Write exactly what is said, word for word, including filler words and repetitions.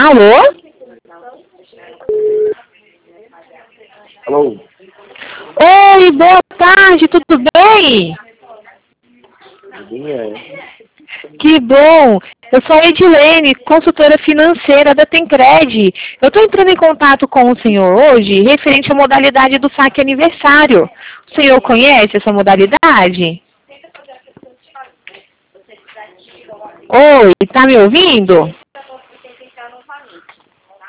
Alô? Alô? Oi, boa tarde, tudo bem? Quem é? Que bom! Eu sou a Edilene, consultora financeira da Tencred. Eu estou entrando em contato com o senhor hoje, referente à modalidade do saque aniversário. O senhor conhece essa modalidade? Oi, está me ouvindo?